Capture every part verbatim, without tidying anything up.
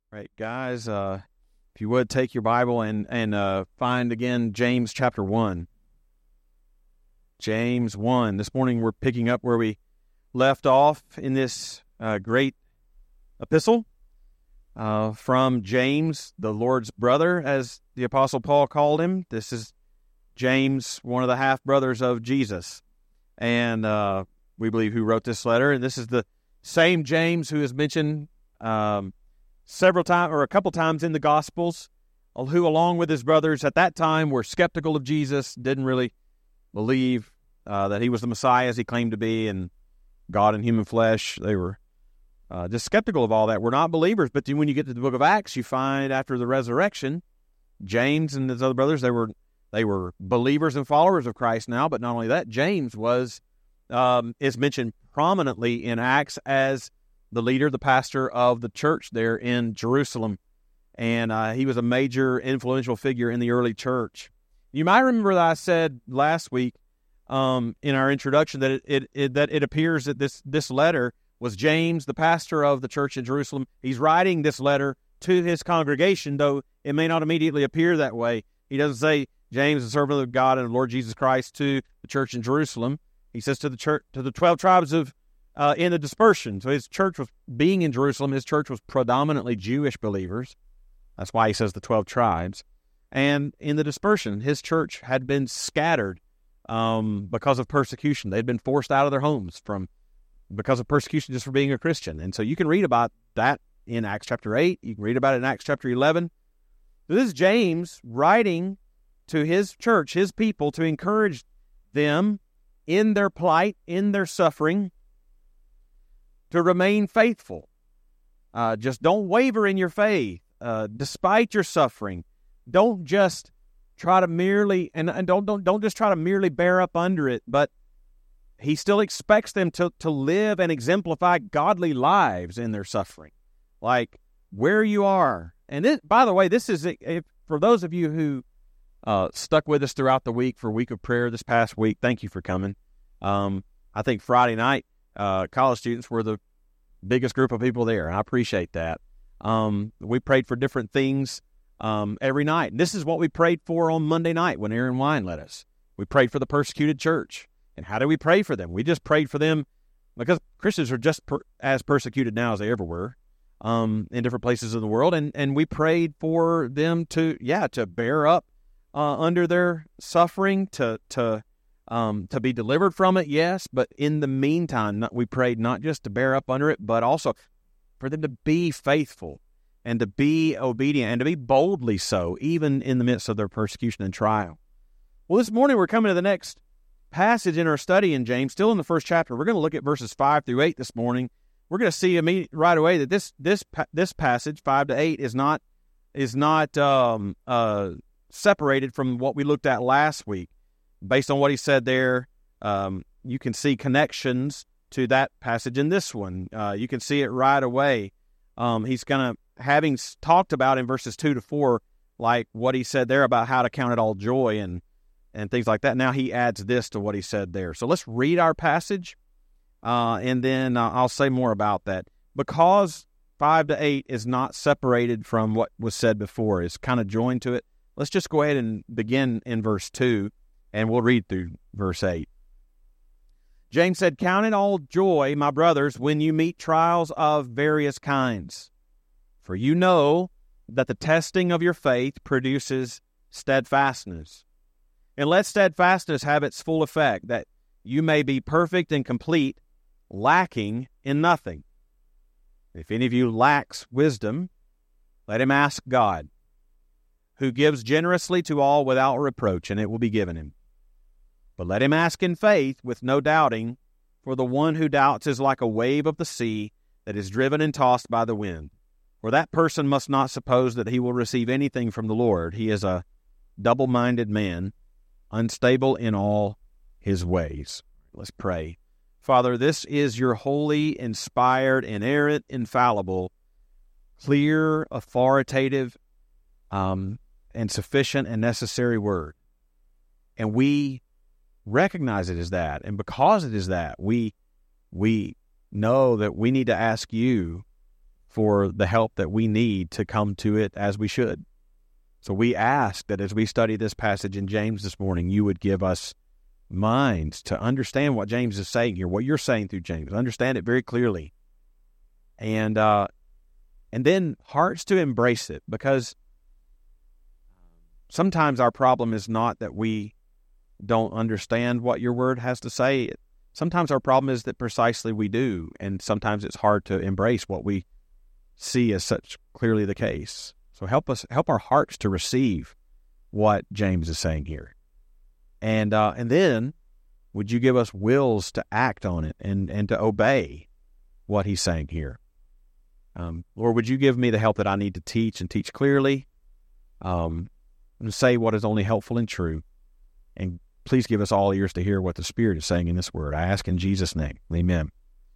Right, guys, uh, if you would take your Bible and, and uh, find again James chapter one. James one. This morning we're picking up where we left off in this uh, great epistle uh, from James, the Lord's brother, as the Apostle Paul called him. This is James, one of the half-brothers of Jesus. And uh, we believe who wrote this letter. And this is the same James who is mentioned um, several times or a couple times in the Gospels, who along with his brothers at that time were skeptical of Jesus, didn't really believe uh, that he was the Messiah as he claimed to be and God in human flesh. They were uh, just skeptical of all that. We're not believers, but then when you get to the book of Acts, you find after the resurrection, James and his other brothers, they were they were believers and followers of Christ now, but not only that, James was um, is mentioned prominently in Acts as the leader, the pastor of the church there in Jerusalem. And uh, he was a major influential figure in the early church. You might remember that I said last week um, in our introduction that it, it, it that it appears that this this letter was James, the pastor of the church in Jerusalem. He's writing this letter to his congregation, though it may not immediately appear that way. He doesn't say James, the servant of God and the Lord Jesus Christ, to the church in Jerusalem. He says to the church, to the twelve tribes of Uh, in the dispersion. So his church was, being in Jerusalem, his church was predominantly Jewish believers. That's why he says the twelve tribes. And in the dispersion, his church had been scattered um, because of persecution. They'd been forced out of their homes from because of persecution just for being a Christian. And so you can read about that in Acts chapter eight. You can read about it in Acts chapter eleven. This is James writing to his church, his people, to encourage them in their plight, in their suffering, to remain faithful. Uh, just don't waver in your faith, uh, despite your suffering. Don't just try to merely, and, and don't, don't, don't just try to merely bear up under it, but he still expects them to, to live and exemplify godly lives in their suffering. Like where you are. And it, by the way, this is, if, for those of you who uh, stuck with us throughout the week for Week of Prayer this past week, thank you for coming. Um, I think Friday night, Uh, college students were the biggest group of people there, and I appreciate that. Um, we prayed for different things um, every night. And this is what we prayed for on Monday night when Aaron Wine led us. We prayed for the persecuted church. And how do we pray for them? We just prayed for them because Christians are just per- as persecuted now as they ever were um, in different places of the world. And, and we prayed for them to, yeah, to bear up uh, under their suffering, to to Um, to be delivered from it, yes, but in the meantime, we prayed not just to bear up under it, but also for them to be faithful and to be obedient and to be boldly so, even in the midst of their persecution and trial. Well, this morning we're coming to the next passage in our study in James, still in the first chapter. We're going to look at verses five through eight this morning. We're going to see immediately right away that this this this passage, five to eight, is not is not um, uh, separated from what we looked at last week. Based on what he said there, um, you can see connections to that passage in this one. Uh, you can see it right away. Um, he's going to, having talked about in verses two to four, like what he said there about how to count it all joy and, and things like that. Now he adds this to what he said there. So let's read our passage, uh, and then uh, I'll say more about that. Because five to eight is not separated from what was said before, it's kind of joined to it. Let's just go ahead and begin in verse two. And we'll read through verse eight. James said, "Count it all joy, my brothers, when you meet trials of various kinds. For you know that the testing of your faith produces steadfastness. And let steadfastness have its full effect, that you may be perfect and complete, lacking in nothing. If any of you lacks wisdom, let him ask God, who gives generously to all without reproach, and it will be given him. But let him ask in faith with no doubting, for the one who doubts is like a wave of the sea that is driven and tossed by the wind. For that person must not suppose that he will receive anything from the Lord. He is a double-minded man, unstable in all his ways." Let's pray. Father, this is your holy, inspired, inerrant, infallible, clear, authoritative, um, and sufficient and necessary word. And we recognize it as that. And because it is that, we we know that we need to ask you for the help that we need to come to it as we should. So we ask that as we study this passage in James this morning, you would give us minds to understand what James is saying here, what you're saying through James. Understand it very clearly. And uh, and then hearts to embrace it, because sometimes our problem is not that we don't understand what your word has to say. Sometimes our problem is that precisely we do, and sometimes it's hard to embrace what we see as such clearly the case. So help us, help our hearts to receive what James is saying here. And uh, and then, would you give us wills to act on it and, and to obey what he's saying here? Um, Lord, would you give me the help that I need to teach and teach clearly, um, and say what is only helpful and true. And please give us all ears to hear what the Spirit is saying in this word. I ask in Jesus' name. Amen.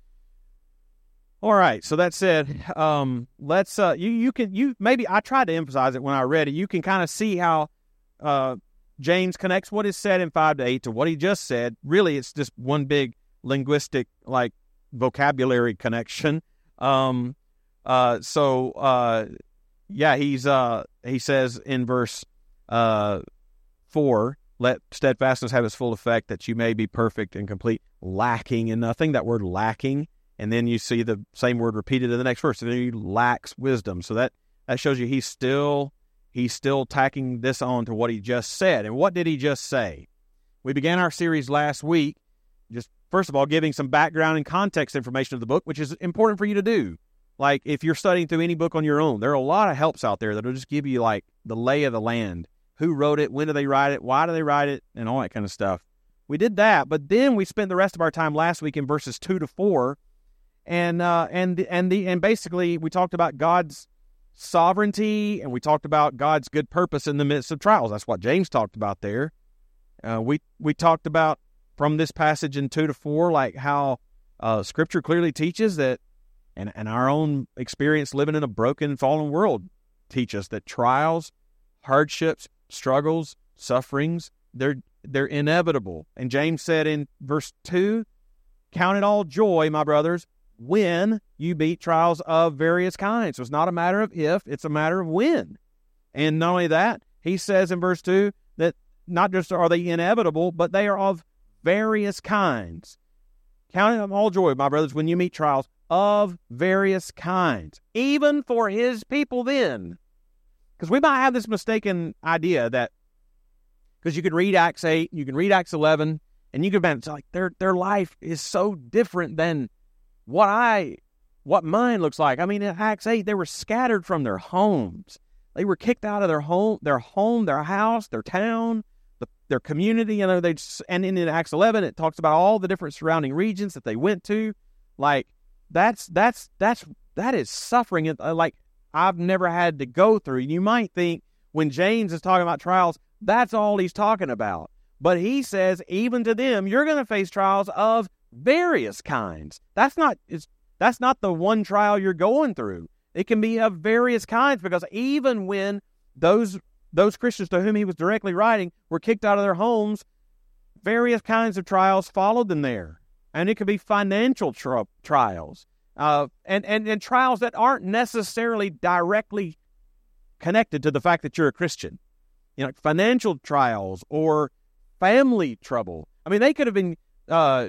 All right. So that said, um, let's, uh, you, you can, you, maybe I tried to emphasize it when I read it. You can kind of see how, uh, James connects what is said in five to eight to what he just said. Really, it's just one big linguistic, like, vocabulary connection. Um, uh, so, uh, yeah, he's, uh, he says in verse, uh, four, let steadfastness have its full effect, that you may be perfect and complete, lacking in nothing. That word lacking. And then you see the same word repeated in the next verse. And then he lacks wisdom. So that, that shows you he's still, he's still tacking this on to what he just said. And what did he just say? We began our series last week, just first of all, giving some background and context information of the book, which is important for you to do. Like if you're studying through any book on your own, there are a lot of helps out there that will just give you like the lay of the land. Who wrote it? When do they write it? Why do they write it? And all that kind of stuff. We did that, but then we spent the rest of our time last week in verses two to four, and uh, and and the and basically we talked about God's sovereignty, and we talked about God's good purpose in the midst of trials. That's what James talked about there. Uh, we we talked about from this passage in two to four, like how uh, Scripture clearly teaches that, and and our own experience living in a broken, fallen world teach us that trials, hardships, struggles, sufferings, they're they're inevitable. And James said in verse two, count it all joy, my brothers, when you meet trials of various kinds. So it's not a matter of if, it's a matter of when. And not only that, he says in verse two that not just are they inevitable, but they are of various kinds. Count it all joy, my brothers, when you meet trials of various kinds, even for his people then. Because we might have this mistaken idea that, because you can read Acts eight, you can read Acts eleven, and you can imagine, it's like their their life is so different than what I, what mine looks like. I mean, in Acts eight, they were scattered from their homes. They were kicked out of their home, their home, their house, their town, the, their community. You know, they and in Acts eleven, it talks about all the different surrounding regions that they went to. Like that's that's that's that is suffering. Like I've never had to go through. You might think when James is talking about trials, that's all he's talking about. But he says, even to them, you're going to face trials of various kinds. That's not it's, that's not the one trial you're going through. It can be of various kinds, because even when those those Christians to whom he was directly writing were kicked out of their homes, various kinds of trials followed them there. And it could be financial tri- trials. Uh, and, and, and trials that aren't necessarily directly connected to the fact that you're a Christian. You know, like financial trials or family trouble. I mean, they could have been, uh,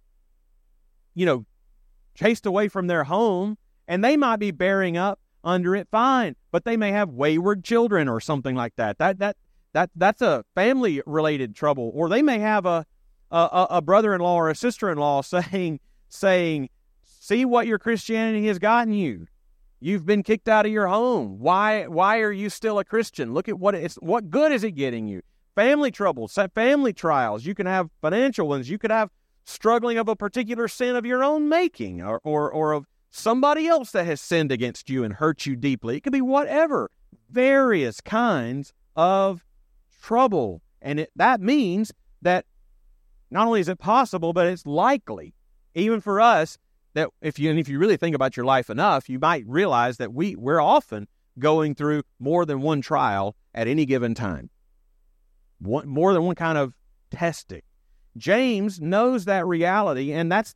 you know, chased away from their home, and they might be bearing up under it fine, but they may have wayward children or something like that. That that that that's a family-related trouble. Or they may have a a, a brother-in-law or a sister-in-law saying saying, "See what your Christianity has gotten you. You've been kicked out of your home. Why why are you still a Christian? Look at what it's what good is it getting you? Family troubles, family trials. You can have financial ones. You could have struggling of a particular sin of your own making, or or, or of somebody else that has sinned against you and hurt you deeply. It could be whatever. Various kinds of trouble. And it, that means that not only is it possible, but it's likely, even for us, that if you and if you really think about your life enough, you might realize that we, we're often going through more than one trial at any given time. One, more than one kind of testing. James knows that reality, and that's the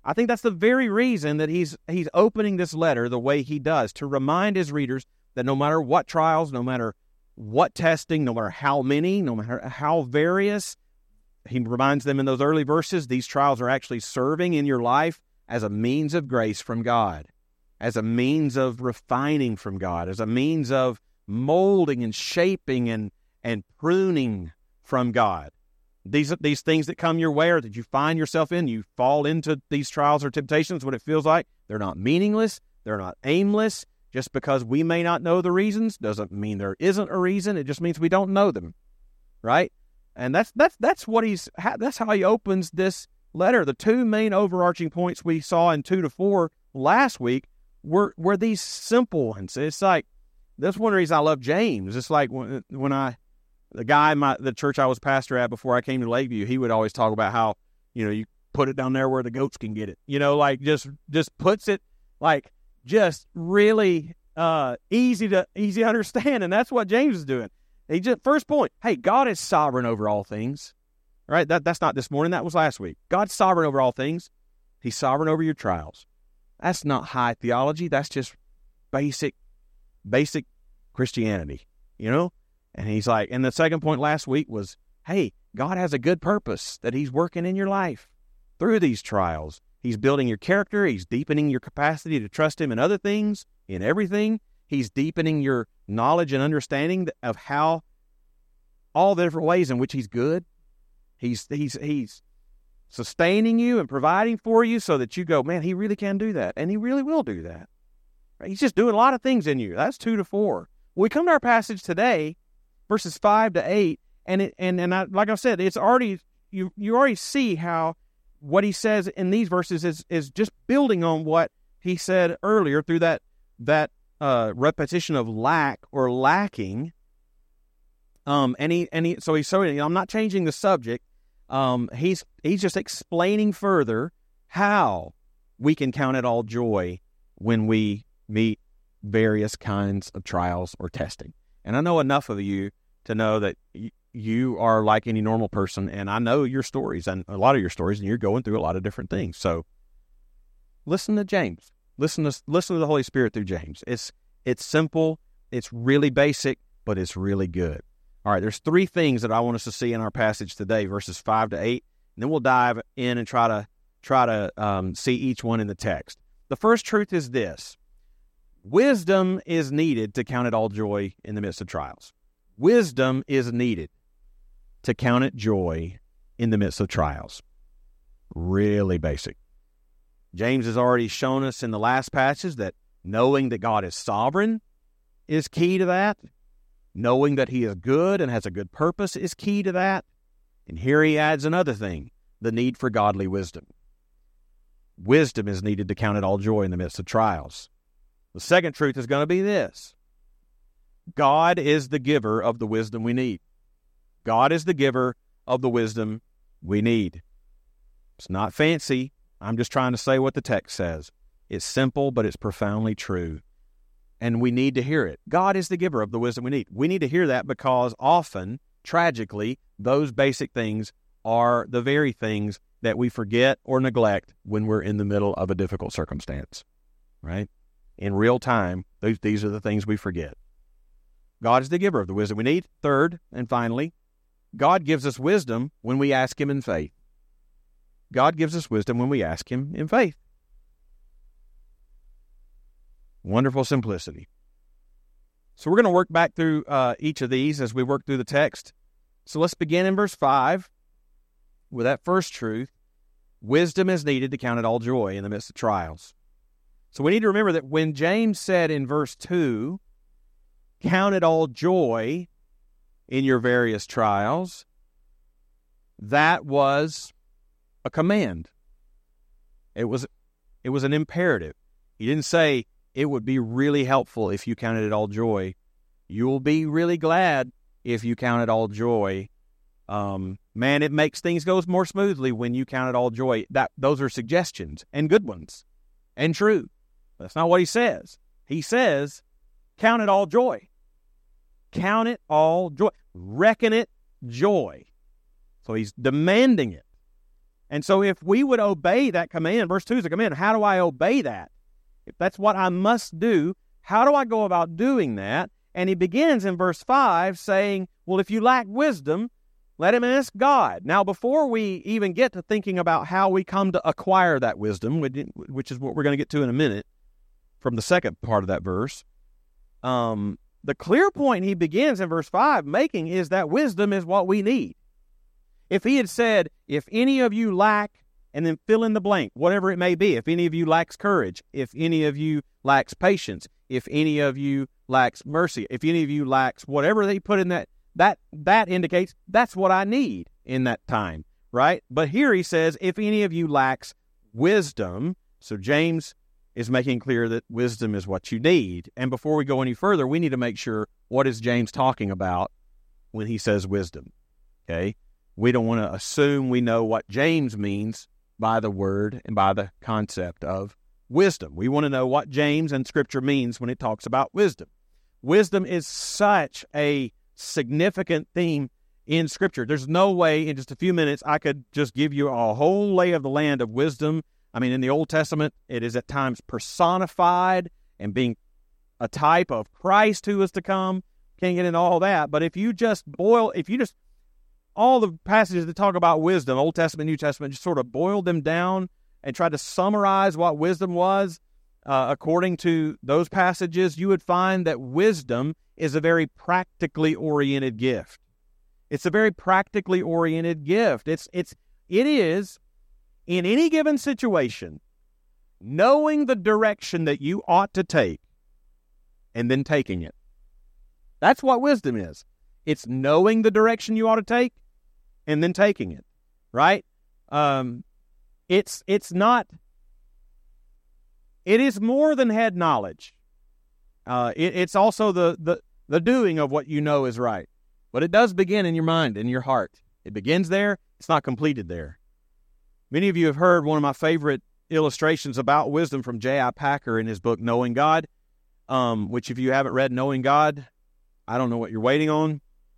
I think that's the very reason that he's he's opening this letter the way he does, to remind his readers that no matter what trials, no matter what testing, no matter how many, no matter how various, he reminds them in those early verses, these trials are actually serving in your life as a means of grace from God, as a means of refining from God, as a means of molding and shaping and, and pruning from God. These these things that come your way or that you find yourself in, you fall into these trials or temptations, what it feels like, they're not meaningless, they're not aimless. Just because we may not know the reasons doesn't mean there isn't a reason. It just means we don't know them, right? And that's that's that's what he's that's how he opens this letter. The two main overarching points we saw in two to four last week were were these simple ones. It's like that's one reason I love James. It's like when when I the guy in my the church I was pastor at before I came to Lakeview, he would always talk about how, you know, you put it down there where the goats can get it. You know, like just just puts it like just really uh, easy to easy to understand, and that's what James is doing. He just first point, hey, God is sovereign over all things. Right? That that's not this morning. That was last week. God's sovereign over all things. He's sovereign over your trials. That's not high theology. That's just basic, basic Christianity. You know. And he's like, and the second point last week was, hey, God has a good purpose that He's working in your life through these trials. He's building your character. He's deepening your capacity to trust Him in other things, in everything. He's deepening your knowledge and understanding of how all the different ways in which He's good. He's he's he's sustaining you and providing for you so that you go, man, He really can do that, and He really will do that. Right? He's just doing a lot of things in you. That's two to four. When we come to our passage today, verses five to eight, and it and and I, like I said, it's already you you already see how what he says in these verses is is just building on what he said earlier through that that uh, repetition of lack or lacking. Um, and he and he so he's so I'm not changing the subject. Um, he's he's just explaining further how we can count it all joy when we meet various kinds of trials or testing. And I know enough of you to know that y- you are like any normal person, and I know your stories and a lot of your stories, and you're going through a lot of different things. So listen to James. Listen to listen to the Holy Spirit through James. It's it's simple, it's really basic, but it's really good. All right, there's three things that I want us to see in our passage today, verses five to eight, and then we'll dive in and try to try to um, see each one in the text. The first truth is this: wisdom is needed to count it all joy in the midst of trials. Wisdom is needed to count it joy in the midst of trials. Really basic. James has already shown us in the last passage that knowing that God is sovereign is key to that. Knowing that He is good and has a good purpose is key to that. And here he adds another thing, the need for godly wisdom. Wisdom is needed to count it all joy in the midst of trials. The second truth is going to be this: God is the giver of the wisdom we need. God is the giver of the wisdom we need. It's not fancy. I'm just trying to say what the text says. It's simple, but it's profoundly true. And we need to hear it. God is the giver of the wisdom we need. We need to hear that because often, tragically, those basic things are the very things that we forget or neglect when we're in the middle of a difficult circumstance, right? In real time, these, these are the things we forget. God is the giver of the wisdom we need. Third, and finally, God gives us wisdom when we ask Him in faith. God gives us wisdom when we ask Him in faith. Wonderful simplicity. So we're going to work back through uh, each of these as we work through the text. So let's begin in verse five with that first truth. Wisdom is needed to count it all joy in the midst of trials. So we need to remember that when James said in verse two, count it all joy in your various trials, that was a command. It was, it was an imperative. He didn't say, it would be really helpful if you counted it all joy. You'll be really glad if you count it all joy. Um, man, it makes things go more smoothly when you count it all joy. That those are suggestions, and good ones, and true. That's not what he says. He says, count it all joy. Count it all joy. Reckon it joy. So he's demanding it. And so if we would obey that command, verse two is a command, how do I obey that? If that's what I must do, how do I go about doing that? And he begins in verse five saying, well, if you lack wisdom, let him ask God. Now, before we even get to thinking about how we come to acquire that wisdom, which is what we're going to get to in a minute from the second part of that verse, um, the clear point he begins in verse five making is that wisdom is what we need. If he had said, if any of you lack, and then fill in the blank, whatever it may be, if any of you lacks courage, if any of you lacks patience, if any of you lacks mercy, if any of you lacks whatever they put in that, that that indicates that's what I need in that time, right? But here he says, if any of you lacks wisdom, so James is making clear that wisdom is what you need. And before we go any further, we need to make sure, what is James talking about when he says wisdom, okay? We don't want to assume we know what James means by the word and by the concept of wisdom. We want to know what James and Scripture means when it talks about wisdom. Wisdom is such a significant theme in Scripture. There's no way in just a few minutes I could just give you a whole lay of the land of wisdom. I mean, in the Old Testament, it is at times personified and being a type of Christ who is to come. Can't get into all that. But if you just boil, if you just, all the passages that talk about wisdom, Old Testament, New Testament, just sort of boiled them down and tried to summarize what wisdom was, uh, according to those passages, you would find that wisdom is a very practically oriented gift. It's a very practically oriented gift. It's, it's, it is, in any given situation, knowing the direction that you ought to take and then taking it. That's what wisdom is. It's knowing the direction you ought to take and then taking it, right? Um, it's it's not, it is more than head knowledge. Uh, it, it's also the, the, the doing of what you know is right. But it does begin in your mind, in your heart. It begins there. It's not completed there. Many of you have heard one of my favorite illustrations about wisdom from J I Packer in his book, Knowing God, um, which if you haven't read Knowing God, I don't know what you're waiting on.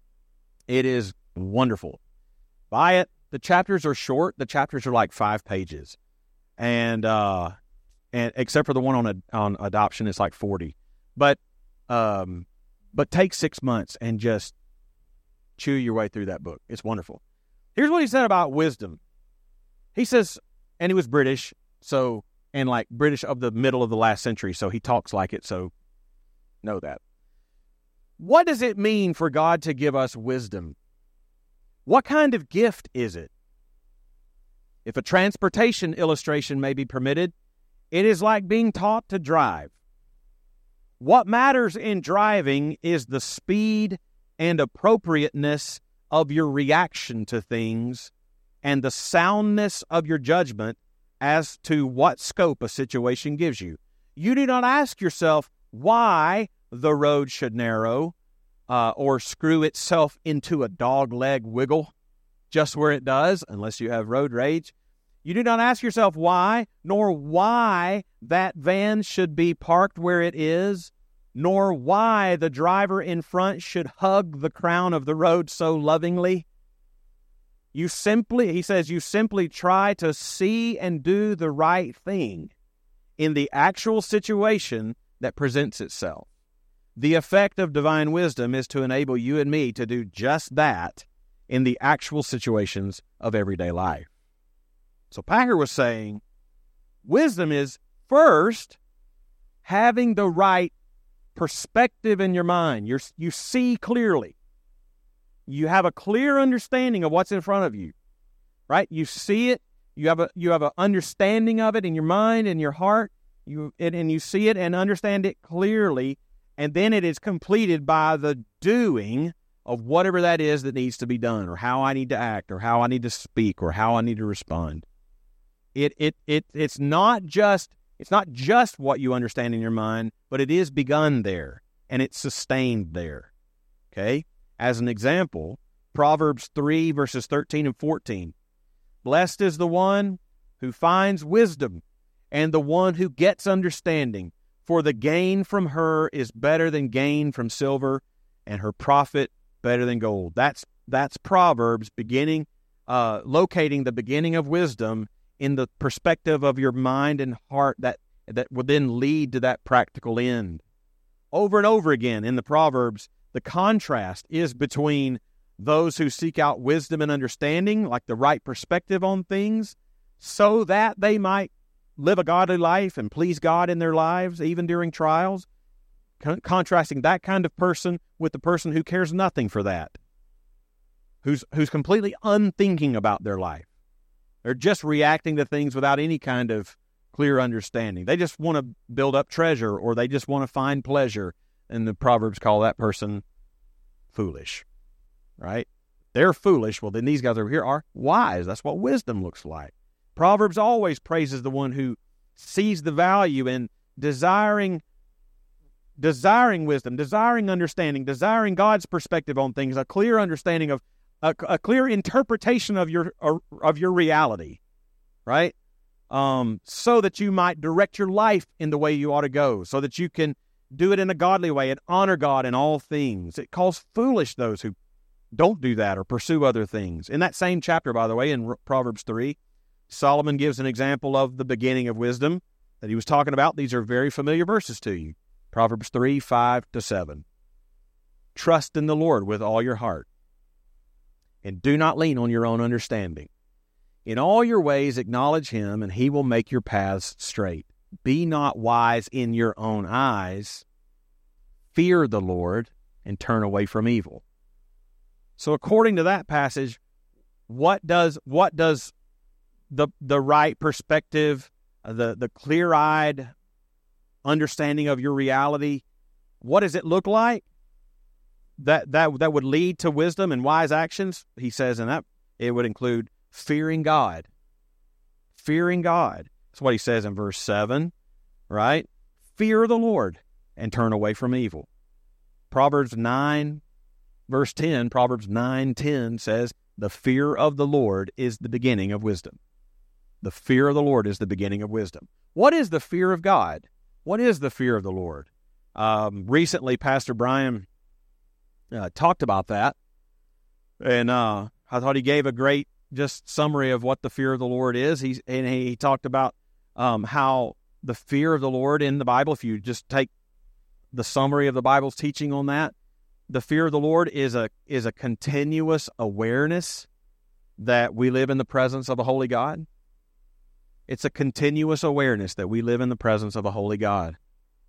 It is wonderful. Buy it. The chapters are short. The chapters are like five pages. And uh, and except for the one on a, on adoption, it's like forty. But um, but take six months and just chew your way through that book. It's wonderful. Here's what he said about wisdom. He says, and he was British, so, and like British of the middle of the last century, so he talks like it, so know that. What does it mean for God to give us wisdom? What kind of gift is it? If a transportation illustration may be permitted, it is like being taught to drive. What matters in driving is the speed and appropriateness of your reaction to things and the soundness of your judgment as to what scope a situation gives you. You do not ask yourself why the road should narrow uh, or screw itself into a dog leg wiggle just where it does, unless you have road rage. You do not ask yourself why, nor why that van should be parked where it is, nor why the driver in front should hug the crown of the road so lovingly. You simply, he says, you simply try to see and do the right thing in the actual situation that presents itself. The effect of divine wisdom is to enable you and me to do just that in the actual situations of everyday life. So Packer was saying, wisdom is first having the right perspective in your mind. You're, you see clearly. You have a clear understanding of what's in front of you, right? You see it. You have a you have an understanding of it in your mind and your heart. You and, and you see it and understand it clearly, and then it is completed by the doing of whatever that is that needs to be done, or how I need to act, or how I need to speak, or how I need to respond. It it it it's not just it's not just what you understand in your mind, but it is begun there and it's sustained there. Okay? As an example, Proverbs three, verses thirteen and fourteen. Blessed is the one who finds wisdom and the one who gets understanding, for the gain from her is better than gain from silver, and her profit better than gold. That's that's Proverbs beginning uh, locating the beginning of wisdom in the perspective of your mind and heart that, that will then lead to that practical end. Over and over again in the Proverbs, the contrast is between those who seek out wisdom and understanding, like the right perspective on things, so that they might live a godly life and please God in their lives, even during trials, Con- contrasting that kind of person with the person who cares nothing for that, who's who's completely unthinking about their life. They're just reacting to things without any kind of clear understanding. They just want to build up treasure, or they just want to find pleasure, and the Proverbs call that person foolish, right? They're foolish. Well, then these guys over here are wise. That's what wisdom looks like. Proverbs always praises the one who sees the value in desiring desiring wisdom, desiring understanding, desiring God's perspective on things, a clear understanding of, a, a clear interpretation of your of your reality, right? Um, so that you might direct your life in the way you ought to go, so that you can do it in a godly way and honor God in all things. It calls foolish those who don't do that or pursue other things. In that same chapter, by the way, in Proverbs three, Solomon gives an example of the beginning of wisdom that he was talking about. These are very familiar verses to you. Proverbs three, five to seven. Trust in the Lord with all your heart, and do not lean on your own understanding. In all your ways acknowledge him, and he will make your paths straight. Be not wise in your own eyes. Fear the Lord, and turn away from evil. So according to that passage, what does what does the the right perspective, the the clear-eyed understanding of your reality, what does it look like? That that that would lead to wisdom and wise actions. He says in that it would include fearing God. Fearing God. That's what he says in verse seven, right? Fear the Lord and turn away from evil. Proverbs nine, verse ten, Proverbs nine ten says, the fear of the Lord is the beginning of wisdom. The fear of the Lord is the beginning of wisdom. What is the fear of God? What is the fear of the Lord? Um, recently, Pastor Brian uh, talked about that, and uh, I thought he gave a great just summary of what the fear of the Lord is. He and he talked about um, how the fear of the Lord in the Bible, if you just take the summary of the Bible's teaching on that, the fear of the Lord is a is a continuous awareness that we live in the presence of a holy God. It's a continuous awareness that we live in the presence of a holy God.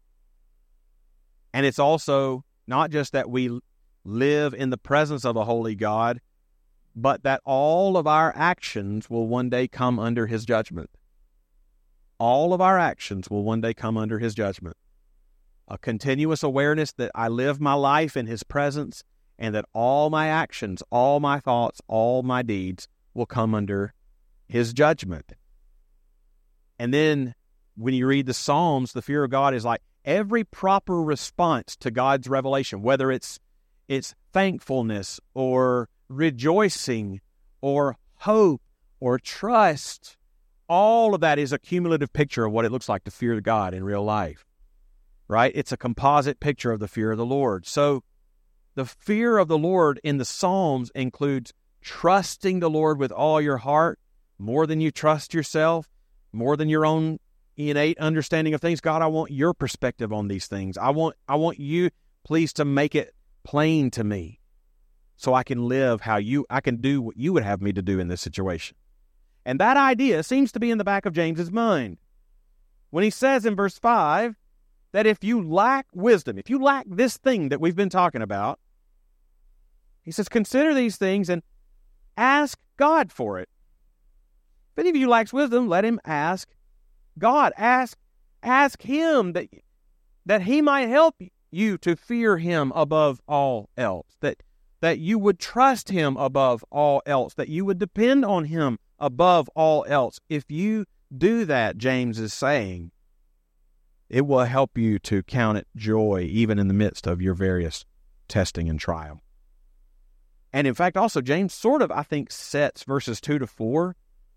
And it's also not just that we live in the presence of a holy God, but that all of our actions will one day come under his judgment. All of our actions will one day come under his judgment. A continuous awareness that I live my life in his presence, and that all my actions, all my thoughts, all my deeds will come under his judgment. And then when you read the Psalms, the fear of God is like every proper response to God's revelation, whether it's it's thankfulness or rejoicing or hope or trust. All of that is a cumulative picture of what it looks like to fear God in real life, right? It's a composite picture of the fear of the Lord. So the fear of the Lord in the Psalms includes trusting the Lord with all your heart, more than you trust yourself, more than your own innate understanding of things. God, I want your perspective on these things. I want I want you, please, to make it plain to me so I can live how you, I can do what you would have me to do in this situation. And that idea seems to be in the back of James's mind when he says in verse five that if you lack wisdom, if you lack this thing that we've been talking about, he says, consider these things and ask God for it. If any of you lacks wisdom, let him ask God. Ask, ask him that, that he might help you to fear him above all else, that, that you would trust him above all else, that you would depend on him above all else. If you do that, James is saying, it will help you to count it joy even in the midst of your various testing and trial. And in fact, also, James sort of, I think, sets verses two to four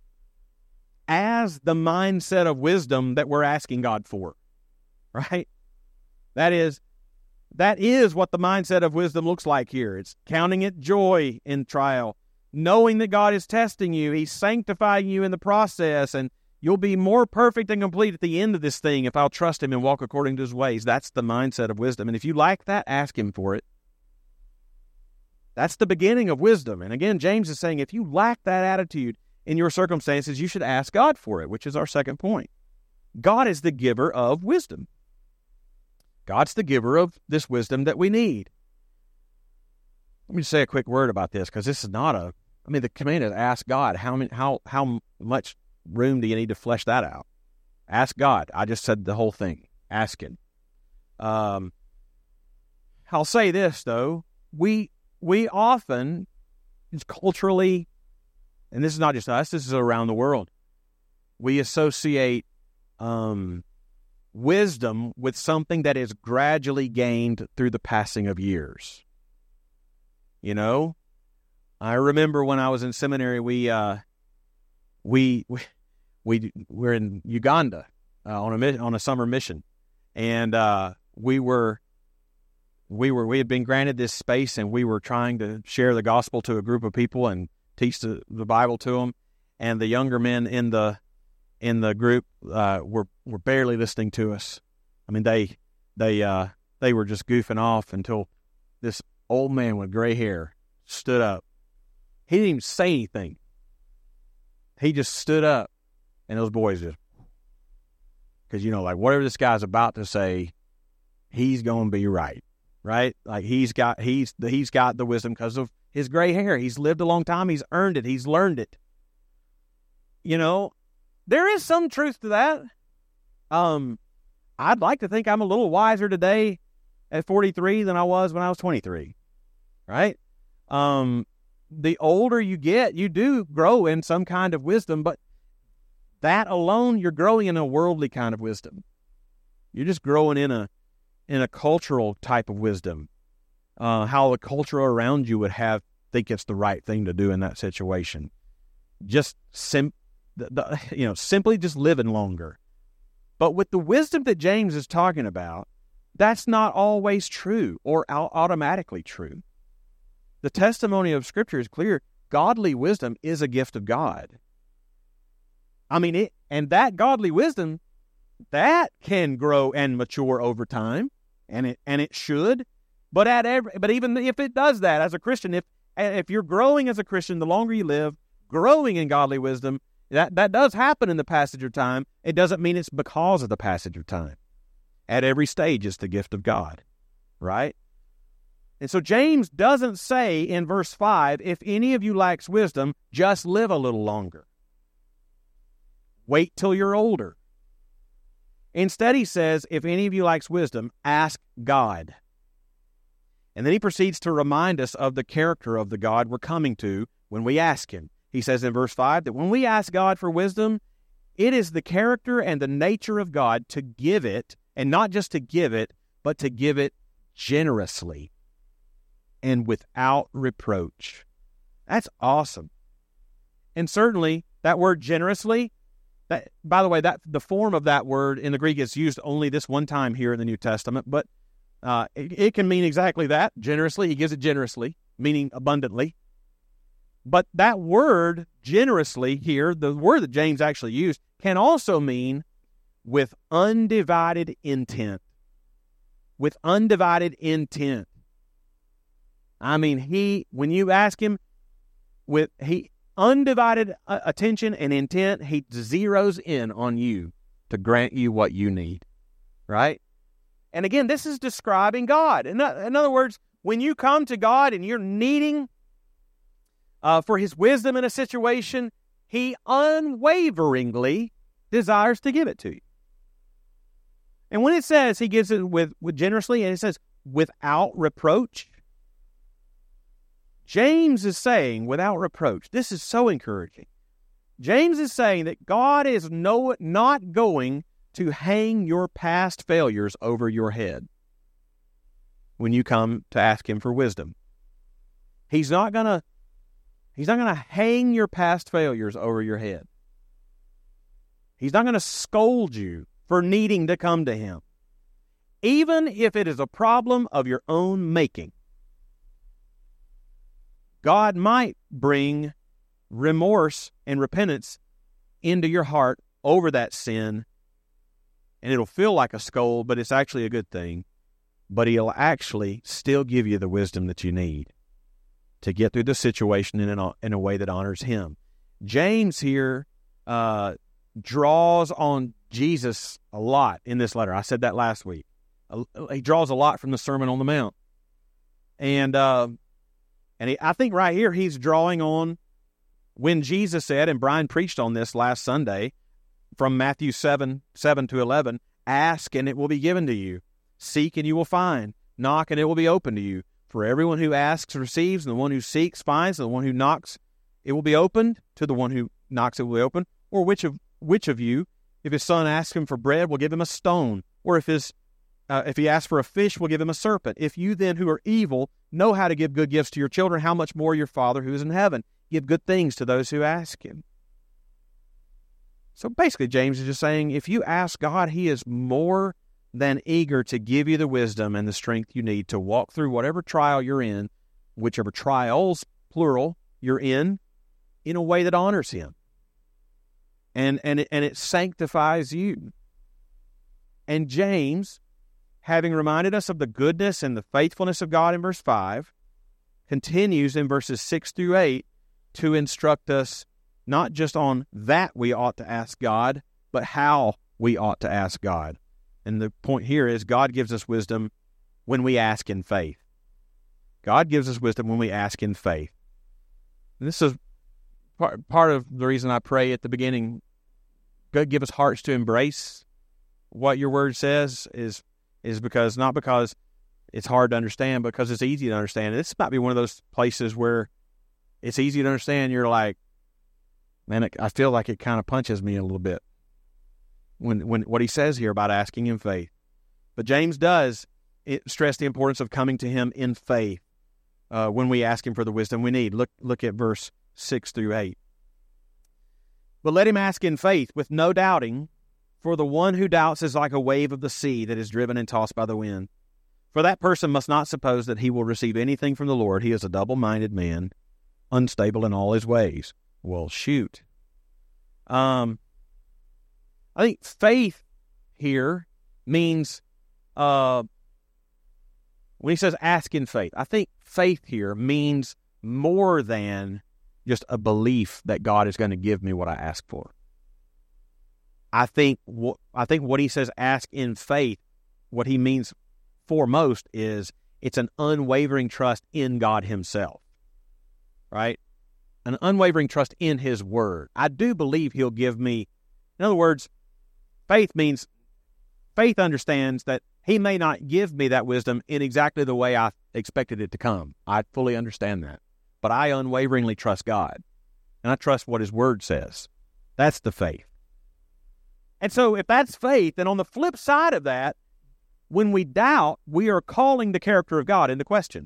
as the mindset of wisdom that we're asking God for, right? That is, that is what the mindset of wisdom looks like here. It's counting it joy in trial, knowing that God is testing you. He's sanctifying you in the process, and you'll be more perfect and complete at the end of this thing if I'll trust Him and walk according to His ways. That's the mindset of wisdom. And if you like that, ask Him for it. That's the beginning of wisdom. And again, James is saying if you lack that attitude in your circumstances, you should ask God for it, which is our second point. God is the giver of wisdom. God's the giver of this wisdom that we need. Let me just say a quick word about this, because this is not a, I mean, the command is ask God. How many, how, how much room do you need to flesh that out? Ask God. I just said the whole thing. Ask Him. Um, I'll say this, though. We, we often, it's culturally, and this is not just us, this is around the world, we associate um, wisdom with something that is gradually gained through the passing of years. You know, I remember when I was in seminary, we uh, we we we were in Uganda uh, on a on a summer mission, and uh, we were we were we had been granted this space, and we were trying to share the gospel to a group of people and teach the, the Bible to them. And the younger men in the in the group uh, were were barely listening to us. I mean, they they uh, they were just goofing off until this old man with gray hair stood up. He didn't even say anything. He just stood up, and those boys just, because, you know, like, whatever this guy's about to say, he's going to be right, right? Like, he's got, he's, he's got the wisdom because of his gray hair. He's lived a long time. He's earned it. He's learned it. You know, there is some truth to that. Um, I'd like to think I'm a little wiser today at forty-three than I was when I was twenty-three, right? Um, the older you get, you do grow in some kind of wisdom, but that alone, you're growing in a worldly kind of wisdom. You're just growing in a in a cultural type of wisdom. Uh, how the culture around you would have think it's the right thing to do in that situation. Just sim, the, the, you know, simply just living longer. But with the wisdom that James is talking about, that's not always true or automatically true. The testimony of Scripture is clear. Godly wisdom is a gift of God. I mean, it, and that godly wisdom, that can grow and mature over time, and it and it should. But at every, but even if it does that as a Christian, if if you're growing as a Christian, the longer you live, growing in godly wisdom, that, that does happen in the passage of time. It doesn't mean it's because of the passage of time. At every stage, it's the gift of God, right? And so James doesn't say in verse five, if any of you lacks wisdom, just live a little longer. Wait till you're older. Instead, he says, if any of you lacks wisdom, ask God. And then he proceeds to remind us of the character of the God we're coming to when we ask Him. He says in verse five that when we ask God for wisdom, it is the character and the nature of God to give it, and not just to give it, but to give it generously and without reproach. That's awesome. And certainly, that word generously, that, by the way, that the form of that word in the Greek is used only this one time here in the New Testament, but uh, it, it can mean exactly that, generously. He gives it generously, meaning abundantly. But that word, generously here, the word that James actually used, can also mean with undivided intent. With undivided intent. I mean, he, when you ask Him, with he undivided uh, attention and intent, He zeroes in on you to grant you what you need, right? And again, this is describing God. In, in other words, when you come to God and you're needing uh, for His wisdom in a situation, He unwaveringly desires to give it to you. And when it says He gives it with, with generously, and it says without reproach, James is saying without reproach. This is so encouraging. James is saying that God is no, not going to hang your past failures over your head when you come to ask Him for wisdom. He's not going to He's not going to hang your past failures over your head. He's not going to scold you for needing to come to Him, even if it is a problem of your own making. God might bring remorse and repentance into your heart over that sin, and it'll feel like a scold, but it's actually a good thing. But He'll actually still give you the wisdom that you need to get through the situation in a, in a way that honors Him. James here uh, draws on Jesus a lot in this letter. I said that last week. He draws a lot from the Sermon on the Mount. And uh, and he, I think right here he's drawing on when Jesus said, and Brian preached on this last Sunday, from Matthew seven, seven to eleven, ask and it will be given to you. Seek and you will find. Knock and it will be open to you. For everyone who asks receives, and the one who seeks finds, and the one who knocks it will be opened. To the one who knocks it will be open. Or which of which of you, if his son asks him for bread, will give him a stone? Or if his uh, if he asks for a fish, will give him a serpent? If you then, who are evil, know how to give good gifts to your children, how much more your Father who is in heaven give good things to those who ask Him? So basically, James is just saying, if you ask God, He is more than eager to give you the wisdom and the strength you need to walk through whatever trial you're in, whichever trials, plural, you're in, in a way that honors Him. And, and, it, and it sanctifies you. And James, having reminded us of the goodness and the faithfulness of God in verse five, continues in verses six through eight to instruct us not just on that we ought to ask God, but how we ought to ask God. And the point here is God gives us wisdom when we ask in faith. God gives us wisdom when we ask in faith. And this is part, part of the reason I pray at the beginning, God give us hearts to embrace what your word says, is is because, not because it's hard to understand, but because it's easy to understand. This might be one of those places where it's easy to understand. You're like, man, it, I feel like it kind of punches me a little bit when when what he says here about asking in faith. But James does it, stress the importance of coming to him in faith uh, when we ask him for the wisdom we need. Look, look at verse six through eight. But let him ask in faith with no doubting, for the one who doubts is like a wave of the sea that is driven and tossed by the wind. For that person must not suppose that he will receive anything from the Lord. He is a double-minded man, unstable in all his ways. Well, shoot. Um, I think faith here means, uh, when he says ask in faith, I think faith here means more than just a belief that God is going to give me what I ask for. I think what I think what he says ask in faith, what he means foremost is it's an unwavering trust in God Himself, right? An unwavering trust in His Word. I do believe He'll give me, in other words, faith means, faith understands that He may not give me that wisdom in exactly the way I expected it to come. I fully understand that. But I unwaveringly trust God, and I trust what His Word says. That's the faith. And so if that's faith, then on the flip side of that, when we doubt, we are calling the character of God into question.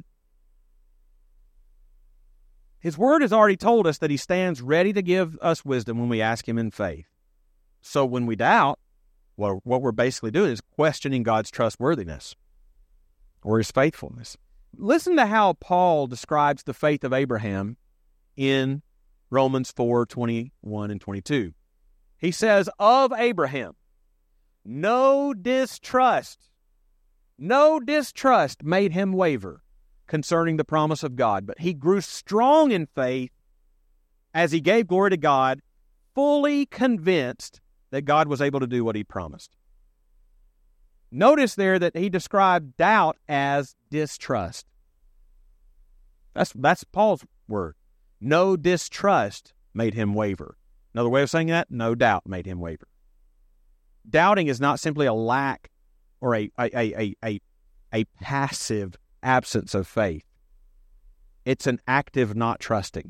His Word has already told us that He stands ready to give us wisdom when we ask Him in faith. So when we doubt, well, what we're basically doing is questioning God's trustworthiness or His faithfulness. Listen to how Paul describes the faith of Abraham in Romans four, twenty-one and twenty-two. He says, of Abraham, no distrust, no distrust made him waver concerning the promise of God, but he grew strong in faith as he gave glory to God, fully convinced that God was able to do what He promised. Notice there that he described doubt as distrust. That's, that's Paul's word. No distrust made him waver. Another way of saying that, no doubt made him waver. Doubting is not simply a lack or a, a, a, a, a passive absence of faith. It's an active not trusting.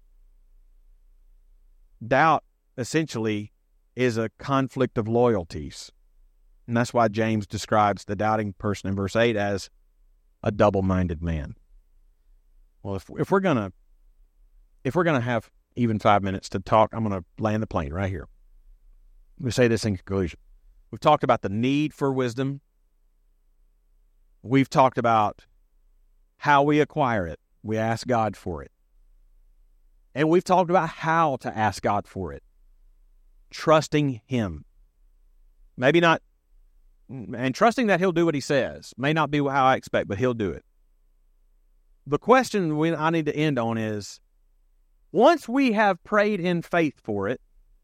Doubt, essentially, is a conflict of loyalties. And that's why James describes the doubting person in verse eight as a double-minded man. Well, if, if we're gonna if we're gonna have even five minutes to talk, I'm going to land the plane right here. We say this in conclusion. We've talked about the need for wisdom. We've talked about how we acquire it. We ask God for it. And we've talked about how to ask God for it. Trusting Him. Maybe not, and trusting that He'll do what He says. May not be how I expect, but He'll do it. The question we, I need to end on is, once we have prayed in faith for it,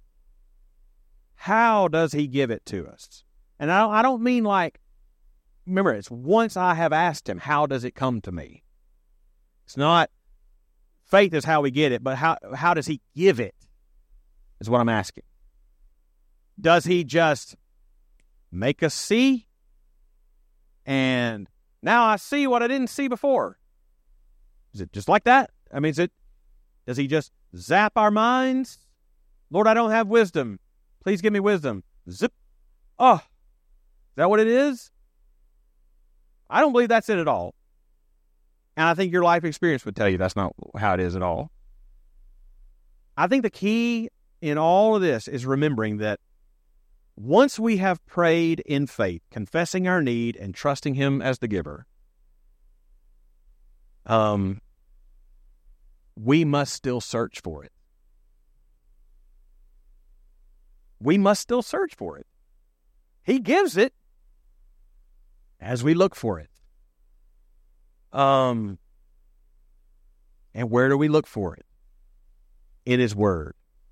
how does He give it to us? And I, I don't mean like, remember, it's once I have asked Him, how does it come to me? It's not, faith is how we get it, but how, how does He give it is what I'm asking. Does He just make us see? And now I see what I didn't see before. Is it just like that? I mean, is it, does He just zap our minds? Lord, I don't have wisdom. Please give me wisdom. Zip. Oh, is that what it is? I don't believe that's it at all. And I think your life experience would tell you that's not how it is at all. I think the key in all of this is remembering that once we have prayed in faith, confessing our need and trusting Him as the giver, um, we must still search for it. We must still search for it. He gives it as we look for it. Um, and where do we look for it? In His Word.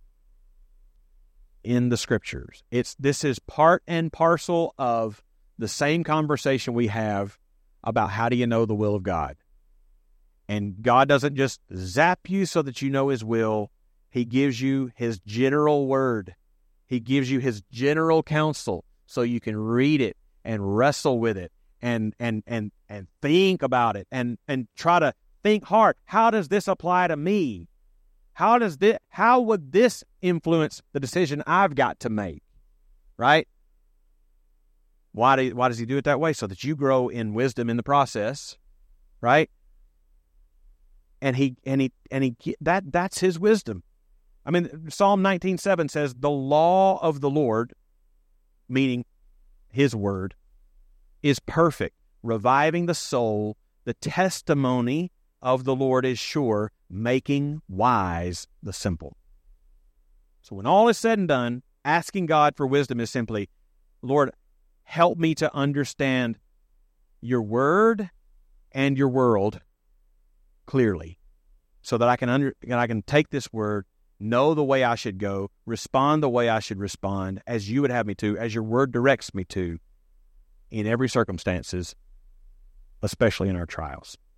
In the Scriptures. It's this is part and parcel of the same conversation we have about how do you know the will of God. And God doesn't just zap you so that you know His will. He gives you His general word. He gives you His general counsel so you can read it and wrestle with it and and and and think about it and and try to think hard. How does this apply to me? How does this, how would this influence the decision I've got to make? Right? Why do, why does He do it that way? So that you grow in wisdom in the process, right? And he and he and he that that's His wisdom. I mean, Psalm nineteen seven says, "The law of the Lord," meaning His word, "is perfect, reviving the soul. The testimony of the Lord is sure, making wise the simple." So when all is said and done, asking God for wisdom is simply, Lord, help me to understand your word and your world clearly so that I can under, and I can take this word, know the way I should go, respond the way I should respond as you would have me to, as your word directs me to in every circumstances, especially in our trials.